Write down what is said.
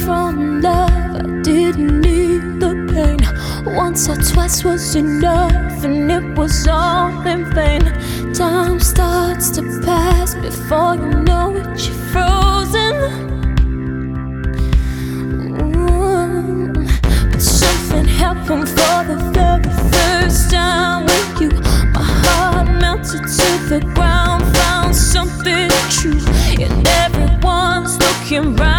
from love. I didn't need the pain. Once or twice was enough, and it was all in vain. Time starts to pass before you know it, you're frozen. But something happened for the very first time with you. My heart melted to the ground, found something true, and everyone's looking right.